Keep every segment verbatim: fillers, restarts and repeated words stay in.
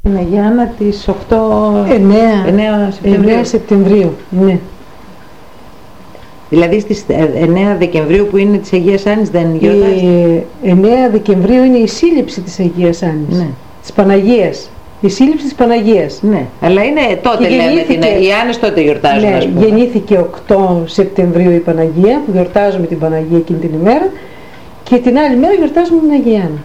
Γιάννα της οκτώ εννέα Σεπτεμβρίου. Ναι. Δηλαδή στις εννέα Δεκεμβρίου που είναι της Αγίας Άννης δεν γιορτάζεται? εννέα Δεκεμβρίου είναι η σύλληψη της Αγίας Άννης. Ναι. Της Παναγίας. Η σύλληψη της Παναγίας. Ναι, αλλά είναι τότε και λέμε την οι Άννες τότε γιορτάζουν. Ναι, ας πούμε. Γεννήθηκε οκτώ Σεπτεμβρίου η Παναγία, που γιορτάζουμε την Παναγία εκείνη την ημέρα, και την άλλη μέρα γιορτάζουμε την Αγία Άννα.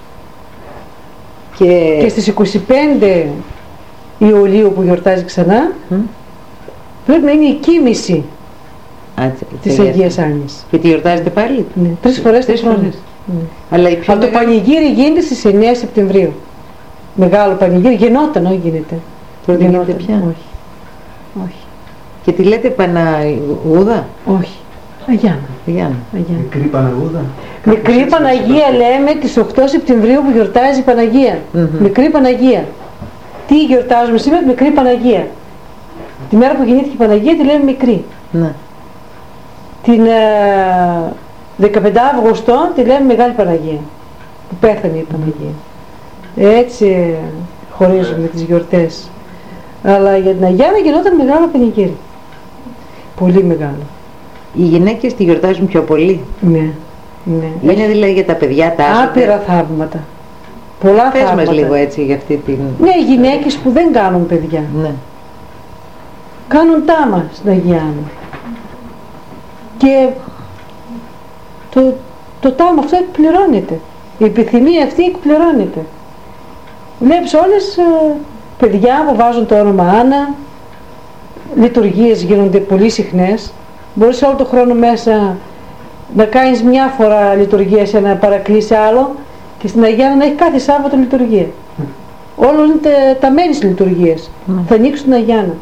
Και, και στις είκοσι πέντε Ιουλίου που γιορτάζει ξανά, mm. πρέπει να είναι η κοίμηση της Αγίας Άννης. Και τη γιορτάζετε πάλι? Ναι, τρεις φορές το χρόνο. Ναι. Αλλά η πιο μεγάλη... το πανηγύρι γίνεται στις εννέα Σεπτεμβρίου. Μεγάλο πανηγύρι, γενόταν, όχι γίνεται. Τώρα δεν γίνεται πια? Όχι. Όχι. Και τη λέτε Παναγούδα? Όχι. Αγιάννα. Αγιάννα. Μικρή Παναγούδα. Μικρή Παναγία λέμε τις οκτώ Σεπτεμβρίου που γιορτάζει η Παναγία. Mm-hmm. Μικρή Παναγία. Τι γιορτάζουμε σήμερα? Μικρή Παναγία. Τη μέρα που γεννήθηκε η Παναγία τη λέμε μικρή. Mm-hmm. Την ε, δεκαπέντε Αυγούστου τη λέμε Μεγάλη Παναγία. Που πέθανε η Παναγία. Έτσι χωρίζουμε τις γιορτές. Αλλά για την Αγιάννα γινόταν μεγάλο πανηγύρι. Πολύ μεγάλο. Οι γυναίκες τη γιορτάζουν πιο πολύ? Ναι, ναι. Είναι δηλαδή για τα παιδιά τα άσοτε? Άπειρα θαύματα. Πολλά Πες θαύματα. μας λίγο έτσι για αυτή την... Ναι, οι γυναίκες που δεν κάνουν παιδιά. Ναι. Κάνουν τάμα στην Αγιάννα. Και το, το τάμα αυτό εκπληρώνεται. Η επιθυμία αυτή εκπληρώνεται. Βλέπεις όλες ε, παιδιά που βάζουν το όνομα Άννα, λειτουργίες γίνονται πολύ συχνές. Μπορείς όλο το χρόνο μέσα να κάνεις μια φορά λειτουργία σε ένα παρακλείσει άλλο και στην Αγιάννα να έχει κάθε Σάββατο λειτουργία. Mm. Όλο είναι ταμένες λειτουργίες. Mm. Θα ανοίξουν την Αγιάννα.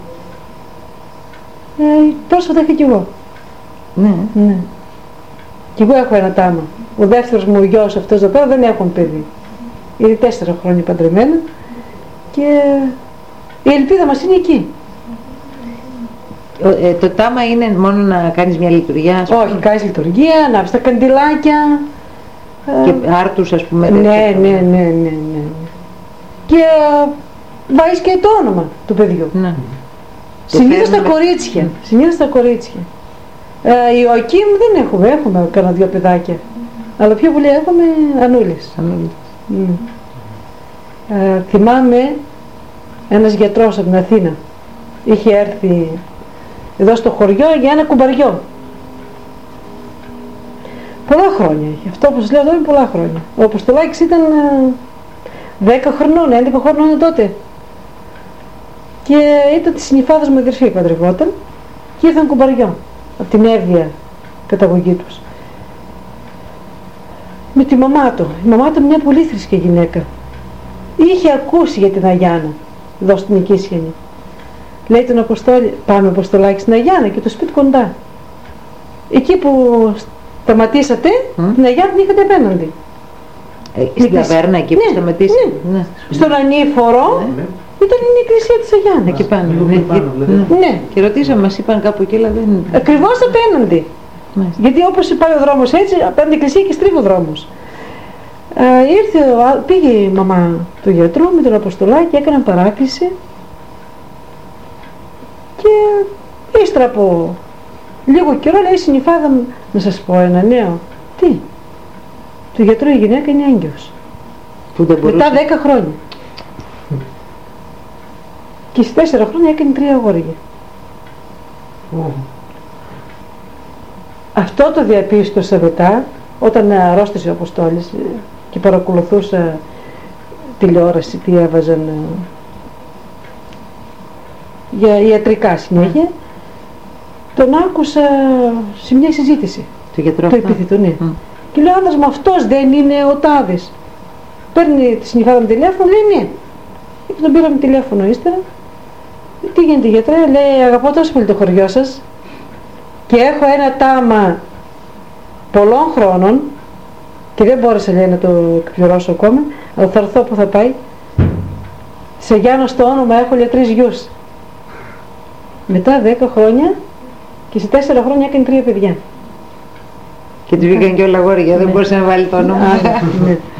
Ε, πρόσφατα είχα κι εγώ. Ναι. Ναι. Κι εγώ έχω ένα τάμα. Ο δεύτερος μου γιος αυτός εδώ πέρα δεν έχουν παιδί. Είναι τέσσερα χρόνια παντρεμένα και η ελπίδα μας είναι εκεί. Ε, το τάμα είναι μόνο να κάνεις μια λειτουργία? Όχι, κάνεις λειτουργία, ανάβεις τα καντιλάκια. Και άρτους ας πούμε? Ναι, ναι, ναι, ναι, ναι. Και βάζεις και το όνομα του παιδιού. Ναι. Συνήθως τα κορίτσια. Mm. Συνήθως τα κορίτσια. Ε, η Ιωακήμ δεν έχουμε, έχουμε κανένα δυο παιδάκια. Αλλά πιο πολύ έχουμε Ανούλες. Ανούλες. Mm. Ε, θυμάμαι ένας γιατρός από την Αθήνα. Είχε έρθει εδώ στο χωριό για ένα κουμπαριό. Πολλά χρόνια είχε. Αυτό που σας λέω εδώ είναι πολλά χρόνια. Ο Αποστολάκης ήταν δέκα χρονών, έντεκα χρονών τότε. Και ήταν της συνυφάδας μου αδερφή που παντρευόταν και ήρθαν κουμπαριό από την Εύβοια καταγωγή τους. Με τη μαμά του. Η μαμά του μια πολύ θρησκεία γυναίκα. Είχε ακούσει για την Αγιάννα εδώ στην Οικίσιανη. Λέει τον Αποστόλη, πάμε Αποστολάκη στην Αγιάννα και το σπίτι κοντά. Εκεί που σταματήσατε, mm. την Αγιάννα την είχατε απέναντι. Ε, στην ταβέρνα εκεί που ναι, σταματήσατε? Ναι. Ναι. Στον Ανήφορο ναι. ήταν η εκκλησία της Αγιάννας. Εκεί πάνω. Ναι. πάνω ναι. ναι. Και ρωτήσαμε, μας είπαν κάπου εκεί, αλλά δεν... Ακριβώς απέναντι. Μάλιστα. Γιατί όπως πάει ο δρόμος έτσι, απέναντι η εκκλησία και στρίβει ο δρόμος. Ε, ήρθε, πήγε η μαμά του γιατρού με τον Αποστολάκη, έκαναν παράκληση. Και ύστερα από λίγο καιρό λέει η συνυφάδα μου, να σας πω ένα νέο. Τι? Του γιατρού η γυναίκα είναι έγκυος. Που δεν μπορούσε. Μετά δέκα χρόνια. Και στις τέσσερα χρόνια έκανε τρία αγόρια. Mm. Αυτό το διαπίστωσα μετά, όταν αρρώστησε ο Αποστόλης και παρακολουθούσα τηλεόραση τι έβαζαν για ιατρικά συνέχεια. Mm. Τον άκουσα σε μια συζήτηση. Το γιατρό το επίθετο, ναι. Mm. Και λέω, άντρας μου, αυτός δεν είναι ο τάδες? Παίρνει τη συνυφάδα με τηλέφωνο, λέει ναι. Και τον πήραμε τηλέφωνο ύστερα. Τι γίνεται γιατρέ? Λέει, αγαπώ τόσο πολύ το χωριό σας και έχω ένα τάμα πολλών χρόνων και δεν μπόρεσα, λέει, να το εκπληρώσω ακόμα, αλλά θα έρθω που θα πάει. Σε Γιάννα στο όνομα έχω, λέει, τρεις γιους. Μετά δέκα χρόνια και σε τέσσερα χρόνια έκανε τρία παιδιά. Και του βγήκαν και όλα αγόρια, δεν ναι. μπορούσε να βάλει το όνομα. Ναι.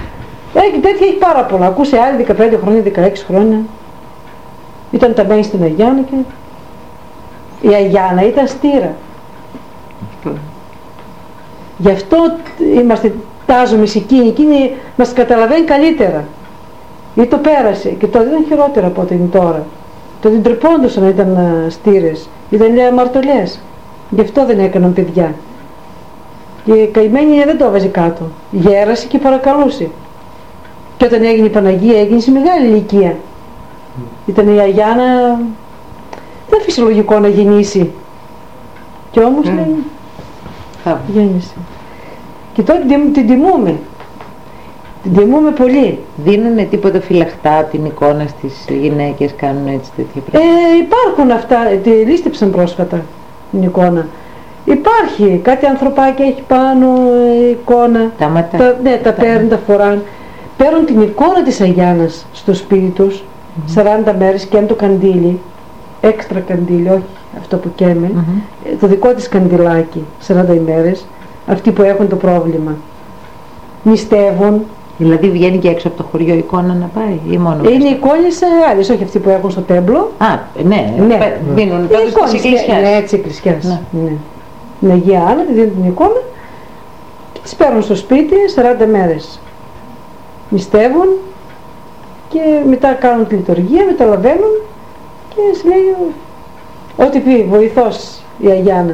Έχει, τέτοια έχει πάρα πολλά. Ακούσε άλλοι δεκαπέντε χρόνια, δεκαέξι χρόνια. Ήταν ταμένη στην Αγιάνα και η Αγιάνα ήταν στήρα. Mm. Γι' αυτό είμαστε τάζουμε σε εκείνη, εκείνη μας καταλαβαίνει καλύτερα. Ή το πέρασε και τότε ήταν χειρότερα από ό,τι είναι τώρα. Τότε ντρεπόντουσαν να ήταν στήρες, ήταν λέει αμαρτωλές. Γι' αυτό δεν έκαναν παιδιά. Και η καημένη δεν το έβαζε κάτω. Γέρασε και παρακαλούσε. Και όταν έγινε η Παναγία έγινε σε μεγάλη ηλικία. Mm. Ήταν η Αγιάνα, δεν είναι φυσιολογικό να γεννήσει. Και όμως mm. λέει, mm. γέννησε. Και τότε την, την τιμούμε. Την τιμούμε πολύ. Δίνουνε τίποτα φυλαχτά από την εικόνα στις γυναίκες, κάνουν έτσι τέτοια πράγματα? Ε, υπάρχουν αυτά, τη λίστεψαν πρόσφατα την εικόνα. Υπάρχει κάτι ανθρωπάκι έχει πάνω ε, εικόνα. Τα ματά. Τα, ναι, τα, τα παίρνουν, τα φοράν. Παίρνουν την εικόνα της Αγιάννας στο σπίτι τους, mm-hmm. σαράντα μέρες και αν το καντήλι, έξτρα καντήλι, όχι αυτό που καίμε, mm-hmm. το δικό της καντιλάκι, σαράντα ημέρες, αυτοί που έχουν το πρόβλημα. Νηστεύουν. Δηλαδή βγαίνει και έξω από το χωριό εικόνα να πάει ή μόνο? Είναι εικόνες άλλες, όχι αυτοί που έχουν στο τέμπλο. Α, ναι, ναι. Δίνουν πάντως τις εκκλησιάς. Ναι, έτσι εκκλησιάς. Ναι. Ναι. Την Αγία Άννα, τη δίνουν την εικόνα και τις παίρνουν στο σπίτι σαράντα μέρες. Νηστεύουν και μετά κάνουν τη λειτουργία, μεταλαβαίνουν και σου λέει ό,τι πει βοηθός η Αγιάνα.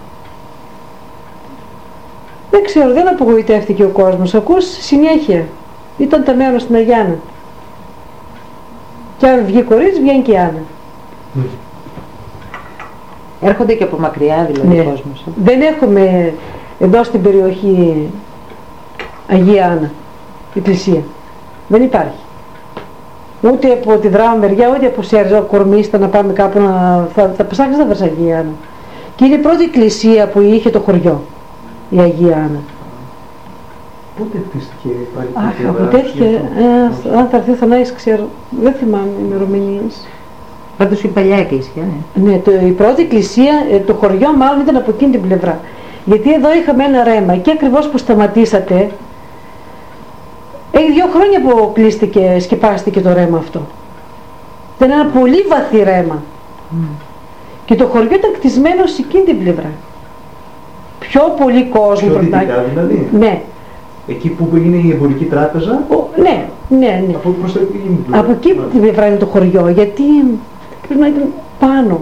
Δεν ξέρω, δεν απογοητεύτηκε ο κόσμος. Ακούς συνέχεια. Ήταν ταμένο στην Αγιάνα. Και αν βγει κορίτσι, βγαίνει και η Άννα. Mm. Έρχονται και από μακριά δηλαδή ο ναι. κόσμος. Ε? Δεν έχουμε εδώ στην περιοχή Αγία Άννα, εκκλησία. Δεν υπάρχει. Ούτε από τη Δράμα μεριά, ούτε από Σέρζα, Κορμίστα να πάμε κάπου να... Θα, θα ψάξεις να βρεις Αγία Άννα. Και είναι η πρώτη εκκλησία που είχε το χωριό. Η Αγία Άννα. Πότε χτίστηκε πάλι? Αχ, από τέτοια, ε, αν θα έρθει ο Θανάης ξέρω, δεν θυμάμαι ημερομηνίες. Πάντως η παλιά εκκλησία, ναι. Ναι, το, η πρώτη εκκλησία, το χωριό μάλλον ήταν από εκείνη την πλευρά. Γιατί εδώ είχαμε ένα ρέμα και ακριβώς που σταματήσατε, έχει δύο χρόνια που κλείστηκε, σκεπάστηκε το ρέμα αυτό. Ήταν ένα πολύ βαθύ ρέμα. Mm. Και το χωριό ήταν κτισμένο σε εκείνη την πλευρά. Πιο πολύ κόσμο. Πιο δυτικά δηλαδή. Ναι. Εκεί που έγινε η εμπορική τράπεζα. Ο, ναι, ναι, ναι. Από, προς το εκεί, από εκεί την πλευρά είναι το χωριό, γιατί πρέπει να ήταν πάνω.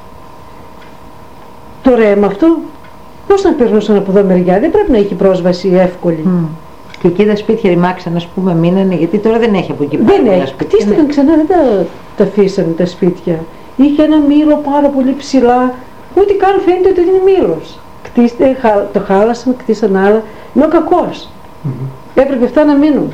Το ρέμα αυτό, πώς να περνούσαν από εδώ μεριά, δεν πρέπει να έχει πρόσβαση εύκολη. Mm. Και εκεί τα σπίτια ρημάξαν, ας πούμε, μείνανε, γιατί τώρα δεν έχει από εκεί πάνω. Δεν έχει, κτίστηκαν ναι. ξανά, δεν τα, τα αφήσανε τα σπίτια. Είχε ένα μήλο πάρα πολύ ψηλά, ούτε καν φαίνεται ότι είναι μήλος. Κτίστε, το χάλασαν, κτίσαν άλλα, είναι ο κακός. Mm-hmm. Έπρεπε αυτά να μείνουν.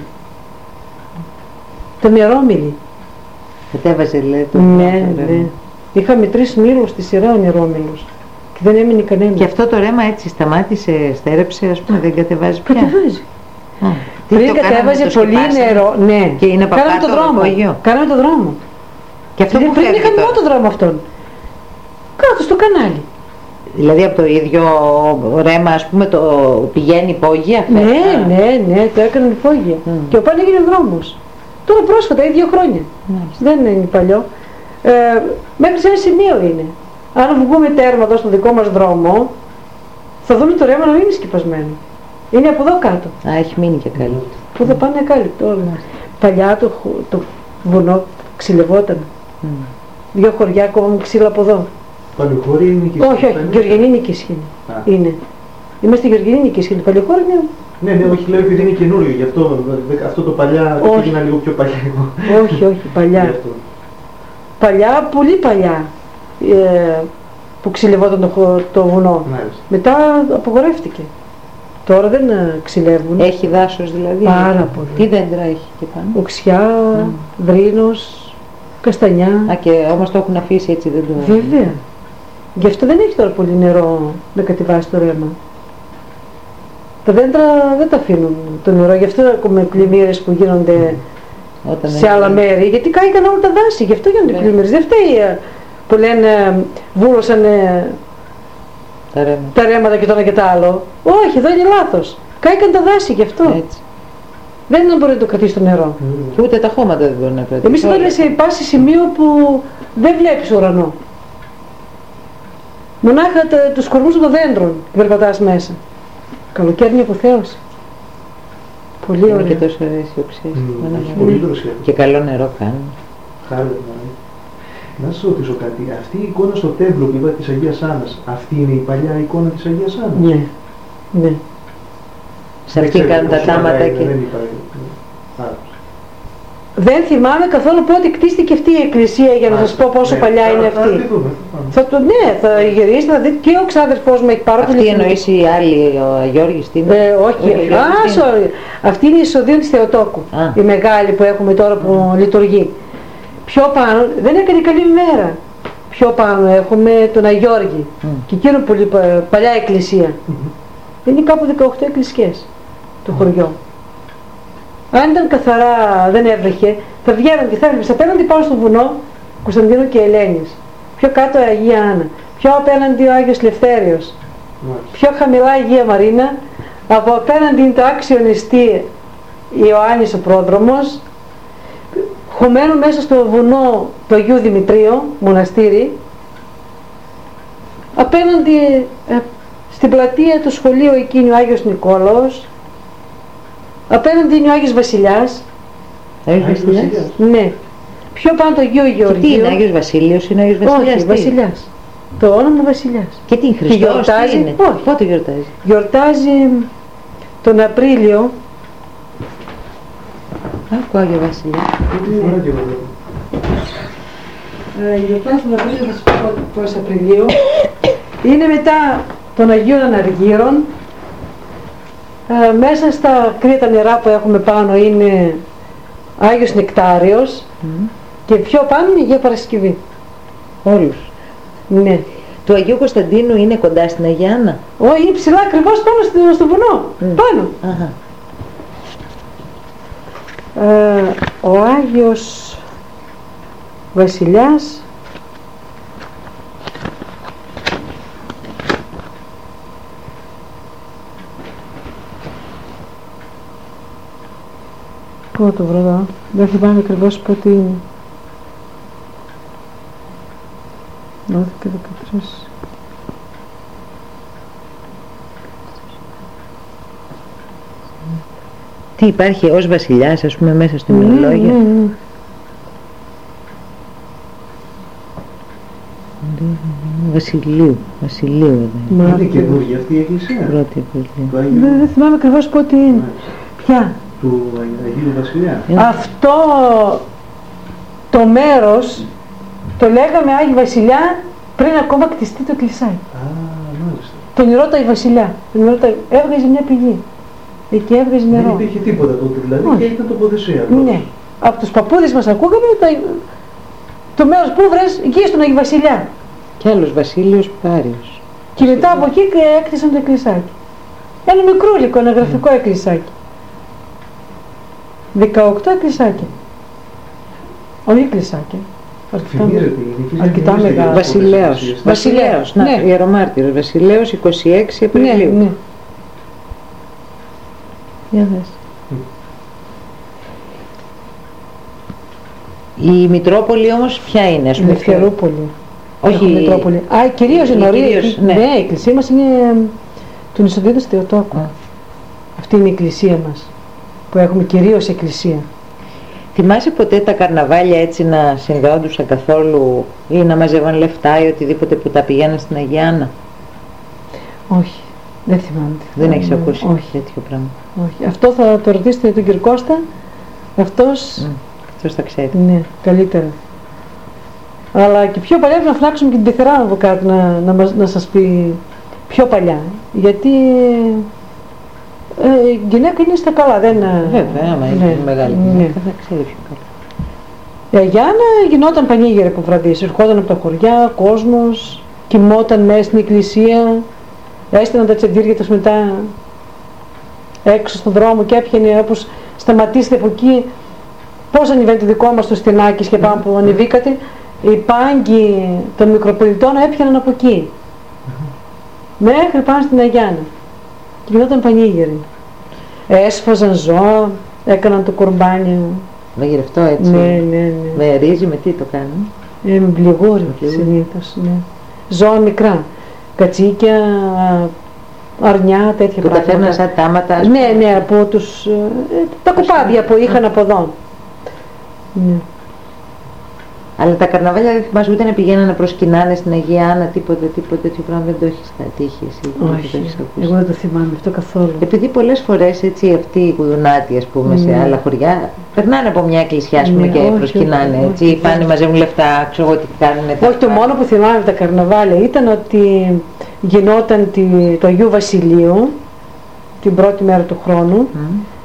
Τα νερόμυλοι. Κατέβαζε λέει το ναι, ναι. Είχαμε τρεις μήλους στη σειρά νερόμυλους και δεν έμεινε κανένα. Και αυτό το ρέμα έτσι σταμάτησε, στέρεψε, ας πούμε, δεν κατεβάζει πια? Κατεβάζει. Α, πριν κατέβαζε πολύ νερό, ναι. Και είναι από κάναμε κάτω το δρόμο. Κάναμε το δρόμο. Και αυτό που πριν φεύγει είχαμε τώρα? μόνο το δρόμο αυτόν. Κάτω στο κανάλι. Δηλαδή από το ίδιο ρέμα, ας πούμε, το πηγαίνει υπόγεια? Ναι, ναι, ναι, το έκαναν υπόγεια. Mm. Και ο πάνω έγινε δρόμος. Τώρα πρόσφατα, ή δύο χρόνια. Mm. Δεν είναι παλιό. Ε, μέχρι σε ένα σημείο είναι. Αν βγούμε τέρμα εδώ στο δικό μας δρόμο, θα δούμε το ρέμα να μην είναι σκεπασμένο. Είναι από εδώ κάτω. Α, έχει μείνει και κάλυπτο. Που θα πάνε κάλυπτο όλα. Mm. Παλιά το, το βουνό ξυλευόταν. Mm. Δύο χωριά ακόμα ξύλα από εδώ. Παλαιοχώρη είναι και όχι, όχι, Γεωργιανή Νικήσχη είναι. Είμαστε Γεωργιανή Νικήσχη, Παλαιοχώρη είναι. Ναι, ναι, όχι, λέω επειδή είναι καινούριο, γι' αυτό, αυτό το παλιά το πήγαινα λίγο πιο παλιά. Όχι, όχι, παλιά. Παλιά, πολύ παλιά, ε, που ξυλευόταν το, το βουνό. Μάλιστα. Μετά απογορεύτηκε. Τώρα δεν ξυλεύουν. Έχει δάσος δηλαδή? Πάρα πολύ. Τι δέντρα έχει και πάνω? Οξιά, mm. δρίνος, καστανιά. Α, και όμως το έχουν αφήσει έτσι, δεν το... Βέβαια. Γι' αυτό δεν έχει τώρα πολύ νερό να κατεβάσει το ρέμα. Τα δέντρα δεν τα αφήνουν το νερό, γι' αυτό έχουμε πλημμύρες που γίνονται όταν σε άλλα μέρη, γιατί κάηκαν όλα τα δάση, γι' αυτό γίνονται yeah. πλημμύρες. Δεν φταίει που λένε βούλωσαν τα, ρέμα. τα ρέματα και το ένα και το άλλο. Όχι, εδώ είναι λάθος. Κάηκαν τα δάση γι' αυτό. Έτσι. δεν μπορεί να το κρατήσει στο νερό. Mm. Και ούτε τα χώματα δεν μπορεί να κρατήσει. Εμείς εδώ σε πάση σημείο που δεν βλέπεις ουρανό. Μονάχα τα, τους κορμούς των δέντρων περπατάς μέσα. Καλοκαίρι είναι αποθέωση. Πολύ Είναι ωραία. και τόσο αισιοξίες. Mm. Πολύ δροσιά. Και καλό νερό κάνει. Χάρη, να σας ρωτήσω κάτι. Αυτή η εικόνα στο τέμπλο που είπα της Αγίας Άννας, αυτή είναι η παλιά εικόνα της Αγίας Άννας? Ναι, ναι. Σε αυτή κάνουν τα τάματα και... Δεν είπα. Δεν θυμάμαι καθόλου πότε κτίστηκε αυτή η εκκλησία για να σας πω πόσο ναι, παλιά θα, είναι θα, αυτή. Θα, δούμε, θα το, ναι, θα γυρίσετε, θα δείτε και ο ξάδερφός μου έχει πάρα πολύ. Αυτή εννοείς η άλλη, ο Γιώργης, τι είναι? Ε, όχι, όχι, α, sorry. Αυτή είναι η εισοδείο της Θεοτόκου, Α. η μεγάλη που έχουμε τώρα που λειτουργεί. Πιο πάνω, δεν έκανε καλή μέρα. Πιο πάνω έχουμε τον Αγιώργη Mm. και εκείνο πολύ πα- παλιά εκκλησία. Mm-hmm. Είναι κάπου δεκαοκτώ εκκλησίες το χωριό. Αν ήταν καθαρά, δεν έβρεχε, θα βγαίναν και θα έβλεπες απέναντι πάνω στο βουνό Κωνσταντίνου και Ελένης. Πιο κάτω η Αγία Άννα. Πιο απέναντι ο Άγιος Λευτέριος. Μάλιστα. Πιο χαμηλά η Αγία Μαρίνα. Από απέναντι είναι το άξιο νηστή Ιωάννης ο πρόδρομος. Χωμένο μέσα στο βουνό του Αγίου Δημητρίου, μοναστήρι. Απέναντι ε, στην πλατεία του σχολείου εκείνη ο Άγιος Νικόλαος. Απέναντι είναι ο Άγιος Βασιλιάς. Άγιος Άγιος Βασιλιάς. Βασιλιάς. Ναι. Πιο πάνω το Αγίου Και Γεωργίου. τι είναι, Άγιος Βασίλειος, είναι Άγιος Βασιλιάς? Όχι, τι? Βασιλιάς. Το όνομα Βασιλιάς. Και τι είναι, Χριστός, γιορτάζει- τι είναι? όχι. Πότε γιορτάζει? Γιορτάζει τον Απρίλιο. Άκου Άγιο Βασιλιά. Τι ωραία και εδώ. Ε, γιορτάζει τον Απρίλιο, θα σας πω πώς Απριλίου. Είναι μετά των Αγίων Αναργύρων. Ε, μέσα στα κρύα νερά που έχουμε πάνω είναι Άγιος Νεκτάριος. Mm. Και πιο πάνω είναι η Αγία Παρασκευή. Όλους. Ναι. Του Αγίου Κωνσταντίνου είναι κοντά στην Αγία Άννα? Όχι, είναι ψηλά ακριβώς πάνω στο, στο βουνό. Mm. Πάνω. Αχα. Ε, ο Άγιος Βασιλιάς πού το βρω εδώ, δεν θυμάμαι ακριβώς πότε είναι. δώδεκα δεκατρία. Τι υπάρχει ως βασιλιάς, ας πούμε, μέσα στο Ναι, μυαλόγια? ναι, ναι. Βασιλείου, Βασιλείου εδώ. Μα- Είναι καινούργια αυτή η εκκλησία. Πρώτη Βασιλείου. Του Αγίου, Δεν, δεν θυμάμαι ακριβώς πότε είναι. Μάλιστα. Ποια? του Αγίου Βασιλιά. Ε. Αυτό το μέρος το λέγαμε Άγιο Βασιλιά πριν ακόμα κτιστεί το κλεισάκι. Α, μάλιστα. Τον ρώταγε η Βασιλιά. Τον ρώταγε, έβγαζε μια πηγή. Εκεί έβγαζε Δεν νερό. υπήρχε τίποτα τότε δηλαδή Όχι. και ήταν τοποθεσία. Ναι. Από τους παππούδες μας ακούγαμε τα... το μέρος που βρες εκεί στον Αγιο Βασιλιά. Κι άλλος Βασίλειος Πάριος. Και μετά από εκεί έκτισαν το εκκλησάκι. Ένα μικρούλικο, ένα γραφικό εκκλησάκι. δεκαοκτώ εκκλησάκια. Όχι εκκλησάκια. Αρκετά, Θυμίζεται, είναι αρκετά θυμίζεται μεγάλο. για τις Βασιλέος. εκκλησίες. Βασιλέος, να, Ναι. ιερομάρτυρος. Βασιλέος είκοσι έξι Ναι, Απριλίου. ναι. Για δες. Η Μητρόπολη όμως ποια είναι, ας πούμε? Ελευθερούπολη. Όχι, Έχουμε Μητρόπολη. Α, κυρίως η- η νωρί. κυρίως, Ναι, ναι. η εκκλησία μας είναι ε, του Νησοδίδου Θεοτόκου. Α. Αυτή είναι η εκκλησία μας. Που έχουμε κυρίως εκκλησία. Θυμάσαι ποτέ τα καρναβάλια έτσι να συνδεόντουσαν καθόλου ή να μαζεύαν λεφτά ή οτιδήποτε που τα πηγαίναν στην Αγία Άννα? Όχι. Δεν θυμάμαι. Δεν έχεις Ναι, ακούσει Όχι. τέτοιο πράγμα? όχι. Αυτό θα το ρωτήσετε τον κύριο Κώστα. Αυτός, Mm. Αυτός τα ξέρει. ναι, καλύτερα. Αλλά και πιο παλιά να φυλάξουμε και την πεθερά από κάτω να, να, μας- να σας πει πιο παλιά. Γιατί ε, η γυναίκα είναι στα καλά. Δεν, Βέβαια, άμα είναι ναι, μεγάλη ναι. γυναίκα θα ξέρει πιο καλά. Η Αγία Άννα γινόταν πανήγυρη από βραδύς. Ερχόταν από τα χωριά, κόσμος, κοιμόταν μέσα στην εκκλησία, έστειναν τα τσεντήρια τους μετά έξω στον δρόμο και έπιανε όπως σταματήσετε από εκεί. Πώς ανεβαίνει το δικό μας το Στενάκης και πάνω που ανεβήκατε, οι πάγκοι των μικροπολιτών έπιαναν από εκεί. Μέχρι πάνω στην Αγία Άννα. Και γινόταν πανήγυρη. Έσφαζαν ζώα, έκαναν το κουρμπάνι. Με γυρευτό έτσι. Ναι, ναι, ναι. Με ρύζι, με τι το κάνουν? Ε, με πληγούρι συνήθως, ναι. Ζώα μικρά, κατσίκια, αρνιά, τέτοια που πράγματα. Τα φέρναν σαν τάματα. Ναι, ναι, από τους, ε, τα κουπάδια που είχαν από εδώ. Ναι. Αλλά τα καρναβάλια δεν θυμάσαι ούτε να πηγαίνουν να προσκυνάνε στην Αγία Άννα, τίποτα, τίποτα τέτοιο πράγμα δεν το έχεις τύχει εσύ? Όχι, δεν το εγώ δεν το θυμάμαι αυτό καθόλου. Επειδή πολλές φορές έτσι αυτοί οι κουδουνάτοι, ας πούμε, mm. σε άλλα χωριά, περνάνε από μια εκκλησιά, ας πούμε, mm. και όχι, προσκυνάνε, όχι, έτσι, όχι, πάνε, μαζεύουν λεφτά, ξέρω εγώ τι κάνουνε. Όχι, το μόνο που θυμάμαι από τα καρναβάλια ήταν ότι γινόταν τη, το Αγίου Βασιλείου την πρώτη μέρα του χρόνου. Mm.